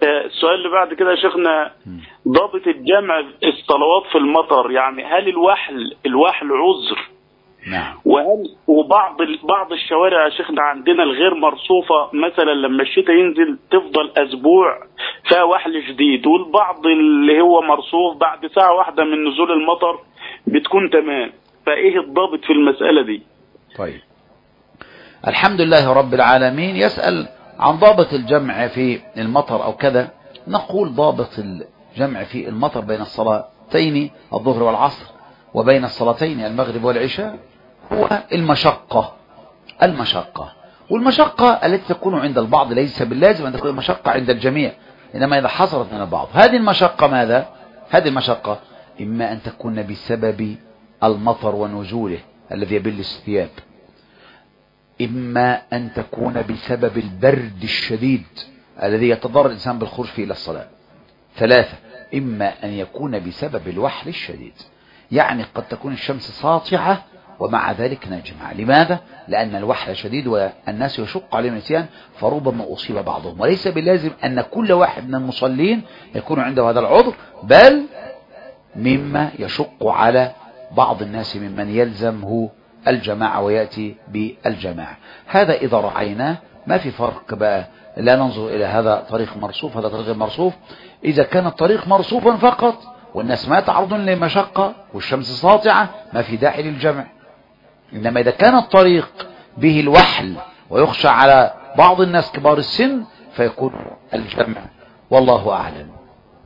السؤال اللي بعد كده يا شيخنا، ضابط الجمع الصلوات في المطر، يعني هل الوحل عذر؟ نعم. وهل بعض الشوارع يا شيخنا عندنا الغير مرصوفة، مثلا لما الشتاء ينزل تفضل أسبوع فيها وحل شديد، والبعض اللي هو مرصوف بعد ساعة واحدة من نزول المطر بتكون تمام، فإيه الضابط في المسألة دي؟ طيب، الحمد لله رب العالمين. يسأل عن ضابط الجمع في المطر أو كذا. نقول ضابط الجمع في المطر بين الصلاتين الظهر والعصر وبين الصلاتين المغرب والعشاء هو المشقة. والمشقة التي تكون عند البعض ليس باللازم أن تكون المشقة عند الجميع، إنما إذا حصلت من البعض. هذه المشقة ماذا؟ هذه المشقة إما أن تكون بسبب المطر ونزوله الذي يبل الثياب، إما أن تكون بسبب البرد الشديد الذي يتضرر الإنسان بالخروج فيه إلى الصلاة. 3، إما أن يكون بسبب الوحل الشديد، يعني قد تكون الشمس ساطعة ومع ذلك نجمع. لماذا؟ لأن الوحل شديد والناس يشق عليهم النسيان، فربما أصيب بعضهم، وليس باللازم أن كل واحد من المصلين يكون عنده هذا العذر، بل مما يشق على بعض الناس ممن يلزمه الجماعة ويأتي بالجماعة. هذا إذا رعيناه ما في فرق بقى، لا ننظر إلى هذا طريق مرصوف هذا طريق مرصوف. إذا كان الطريق مرصوفا فقط والناس ما تعرضون لمشقة والشمس ساطعة ما في داعي للجمع. إنما إذا كان الطريق به الوحل ويخشى على بعض الناس كبار السن فيكون الجمع، والله أعلم.